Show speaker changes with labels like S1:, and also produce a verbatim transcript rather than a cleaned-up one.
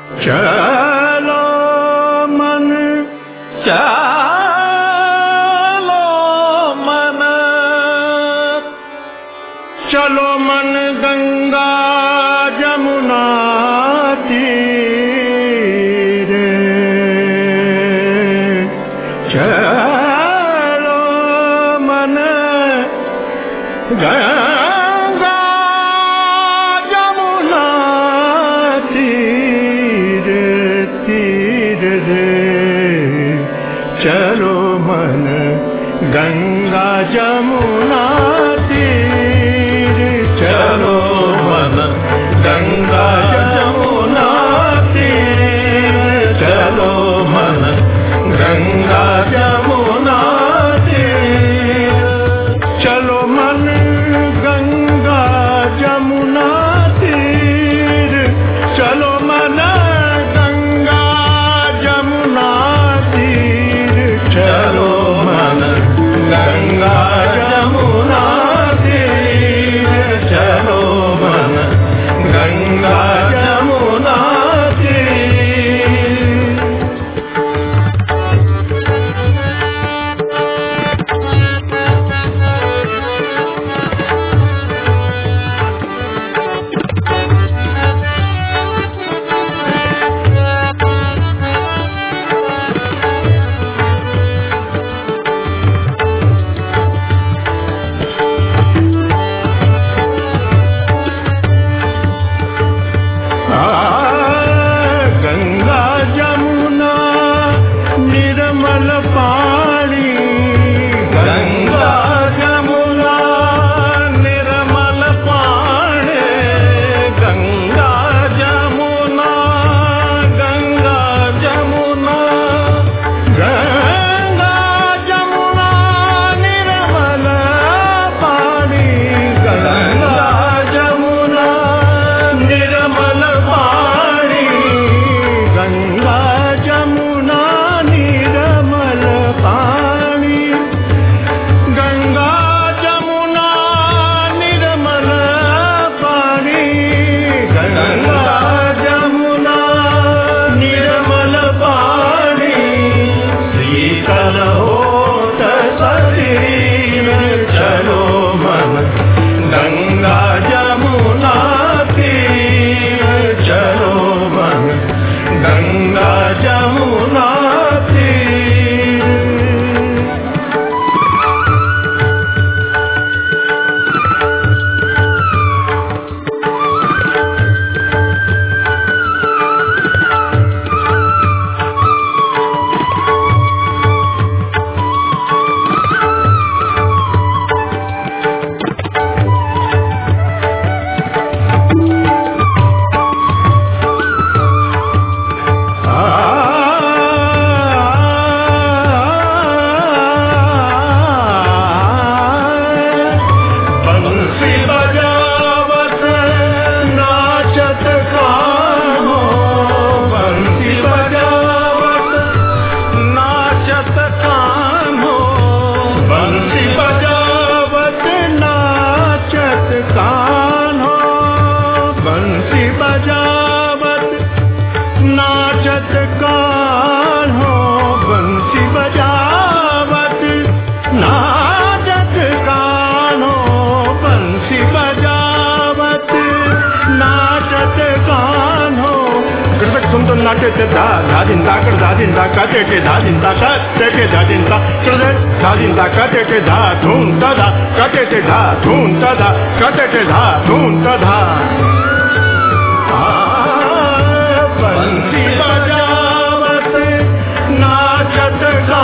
S1: चलो मन चलो मन चलो मन गंगा जमुना तीरे चलो मन गंगा जमुना तीरे तीरे रे चलो मन गंगा जमुना तीरे चलो मन गंगा जमुना तीरे चलो मन गंगा जमुना तीरे चलो मन गंगा जमुना तीरे चलो मन गंगा जमुना तीरे चलो मन गंगा जमुना तीरे चलो मन गंगा जमुना गंगा जमुना निर्मल पानी गंगा जमुना निर्मल पानी गंगा जमुना गंगा जमुना गंगा जमुना निर्मल पानी गंगा जमुना निर्मल पानी गंगा जमुना निर्मल पानी गंगा जमुना निर्मल पानी गंगा जमुना निर्मल पानी शीतल होत शरीर चलो मन गंगा जमुना तीर चलो मन गंगा जमुना तीर बंसी बजावत नाचत कान्हो बंसी बजावत नाचत कान्हो बंसी बजावत नाचत कान्हो बंसी बजावत नाचत कान्हो बंसी बजावत नाचत कान्हो बंसी बजावत नाचत कान्हो कृतक सुन तो नाचे ते धा धादिंदा कर धादिंदा काटे के धादिंदा काटे के धादिंदा चले धादिंदा काटे के धा धूम तदा काटे के धा धूम तदा काटे के धा धूम तदा बंसी बजावत नाचत